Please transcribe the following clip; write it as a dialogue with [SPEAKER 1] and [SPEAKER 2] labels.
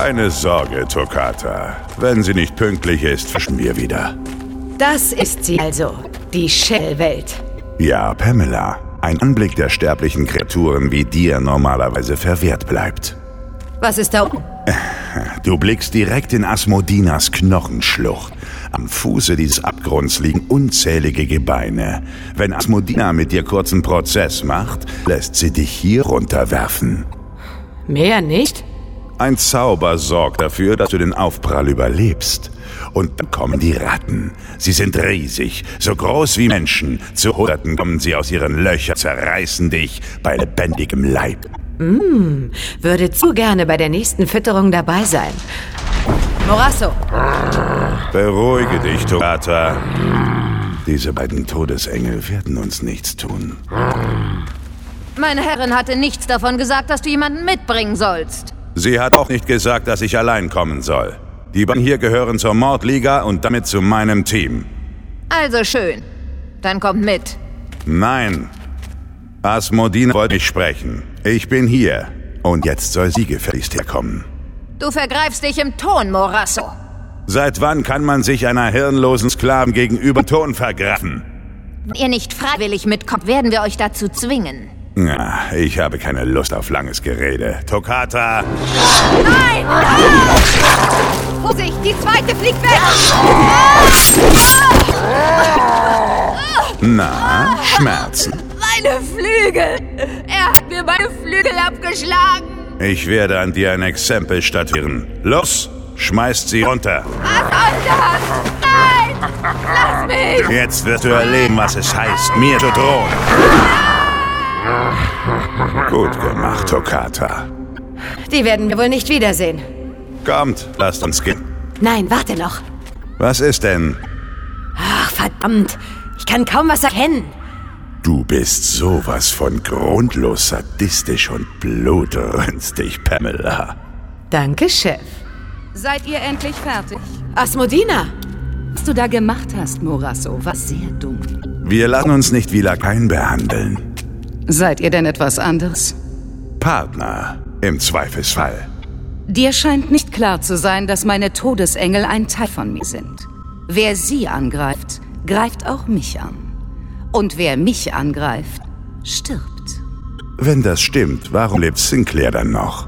[SPEAKER 1] Keine Sorge, Toccata. Wenn sie nicht pünktlich ist, fischen wir wieder.
[SPEAKER 2] Das ist sie also, die Shell-Welt.
[SPEAKER 1] Ja, Pamela. Ein Anblick der sterblichen Kreaturen wie dir normalerweise verwehrt bleibt.
[SPEAKER 2] Was ist da oben?
[SPEAKER 1] Du blickst direkt in Asmodinas Knochenschlucht. Am Fuße dieses Abgrunds liegen unzählige Gebeine. Wenn Asmodina mit dir kurzen Prozess macht, lässt sie dich hier runterwerfen.
[SPEAKER 2] Mehr nicht?
[SPEAKER 1] Ein Zauber sorgt dafür, dass du den Aufprall überlebst. Und dann kommen die Ratten. Sie sind riesig, so groß wie Menschen. Zu Hunderten kommen sie aus ihren Löchern, zerreißen dich bei lebendigem Leib.
[SPEAKER 2] Würde zu gerne bei der nächsten Fütterung dabei sein. Morasso!
[SPEAKER 1] Beruhige dich, Toccata. Diese beiden Todesengel werden uns nichts tun.
[SPEAKER 3] Meine Herrin hatte nichts davon gesagt, dass du jemanden mitbringen sollst.
[SPEAKER 1] Sie hat auch nicht gesagt, dass ich allein kommen soll. Die beiden hier gehören zur Mordliga und damit zu meinem Team.
[SPEAKER 3] Also schön. Dann kommt mit.
[SPEAKER 1] Nein. Asmodina wollte mich sprechen. Ich bin hier. Und jetzt soll sie gefälligst herkommen.
[SPEAKER 3] Du vergreifst dich im Ton, Morasso.
[SPEAKER 1] Seit wann kann man sich einer hirnlosen Sklaven gegenüber Ton vergreifen?
[SPEAKER 3] Wenn ihr nicht freiwillig mitkommt, werden wir euch dazu zwingen.
[SPEAKER 1] Ja, ich habe keine Lust auf langes Gerede. Toccata!
[SPEAKER 3] Nein! Vorsicht, die zweite fliegt weg!
[SPEAKER 1] Na, Schmerzen.
[SPEAKER 3] Meine Flügel! Er hat mir meine Flügel abgeschlagen!
[SPEAKER 1] Ich werde an dir ein Exempel statuieren. Los, schmeißt sie runter.
[SPEAKER 3] Was soll das? Nein! Lass mich!
[SPEAKER 1] Jetzt wirst du erleben, was es heißt, mir zu drohen. Gut gemacht, Toccata.
[SPEAKER 2] Die werden wir wohl nicht wiedersehen.
[SPEAKER 1] Kommt, lasst uns gehen.
[SPEAKER 2] Nein, warte noch.
[SPEAKER 1] Was ist denn?
[SPEAKER 2] Ach, verdammt. Ich kann kaum was erkennen.
[SPEAKER 1] Du bist sowas von grundlos sadistisch und blutrünstig, Pamela.
[SPEAKER 2] Danke, Chef.
[SPEAKER 4] Seid ihr endlich fertig?
[SPEAKER 2] Asmodina!
[SPEAKER 4] Was du da gemacht hast, Morasso, war sehr dumm.
[SPEAKER 1] Wir lassen uns nicht wie Lakaien behandeln.
[SPEAKER 4] Seid ihr denn etwas anderes?
[SPEAKER 1] Partner, im Zweifelsfall.
[SPEAKER 4] Dir scheint nicht klar zu sein, dass meine Todesengel ein Teil von mir sind. Wer sie angreift, greift auch mich an. Und wer mich angreift, stirbt.
[SPEAKER 1] Wenn das stimmt, warum lebt Sinclair dann noch?